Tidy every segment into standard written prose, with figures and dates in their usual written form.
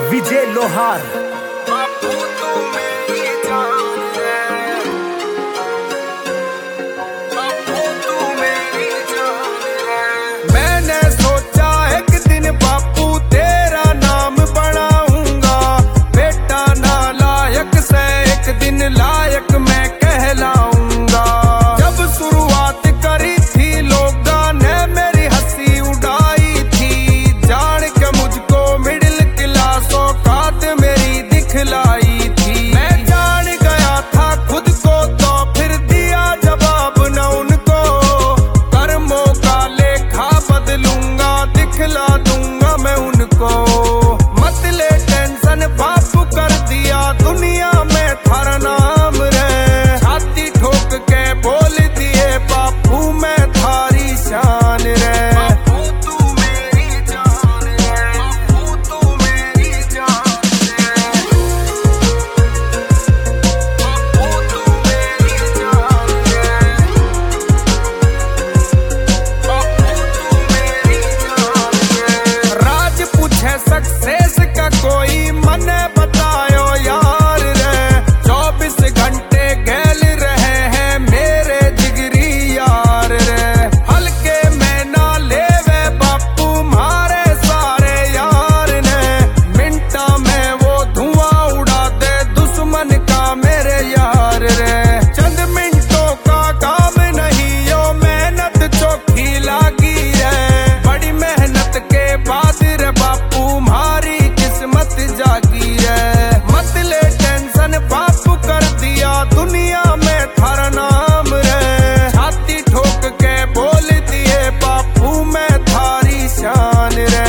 विजय लोहार। मैंने सोचा एक दिन बापू तेरा नाम बनाऊंगा, बेटा नालायक से एक दिन लायक मैं कहलाऊंगा। जब शुरुआत करी थी लोगों ने मेरी हंसी उड़ाई थी, जान के मुझको मिडिल क्लास औकात मेरी दिखलाई थी। मैं जान गया था खुद को तो फिर दिया जवाब न उनको, कर्मों का लेखा बदलूंगा दिखला दूंगा मैं उनको। मत ले टेंशन बापू कर दिया दुनिया में थारा नाम रे, छाती ठोक के बोल दिए बापू मैं थारी शान रे। सक्सेस का कोई मने बतायो यार रे, 24 घंटे गैल रहे हैं मेरे जिगरी यार रे। हल्के में ना लेवे बापू मारे सारे यार ने, मिनटा में वो धुआं उड़ा दे दुश्मन का मेरे यार रे। चंद मिनटों का काम नहीं यो मेहनत चौखी लागी है, बड़ी मेहनत के बाद रे बापू तुम्हारी किस्मत जागी है। मत ले टेंशन बापू कर दिया दुनिया में थारा नाम रे, छाती ठोक के बोल दिए बापू मैं थारी शान रे।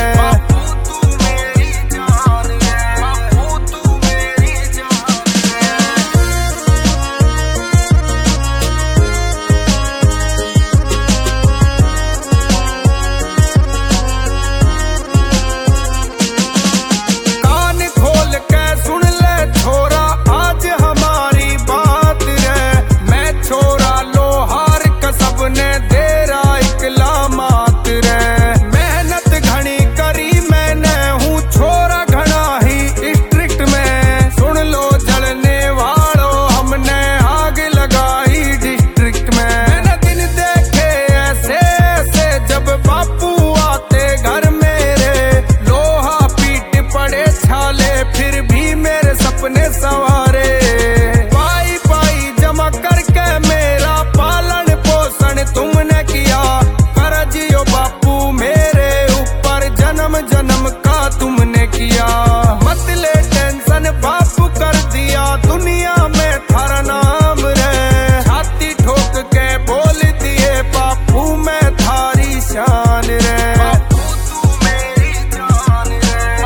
फिर भी मेरे सपने सवारे, पाई पाई जमा करके मेरा पालन पोषण तुमने किया। करजियो बापू मेरे ऊपर जन्म जन्म का तुमने किया। मत ले टेंशन बापू कर दिया दुनिया में थारा नाम रे, छाती ठोक के बोल दिए बापू मैं थारी शान रे।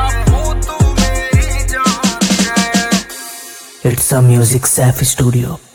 It's a music safe studio.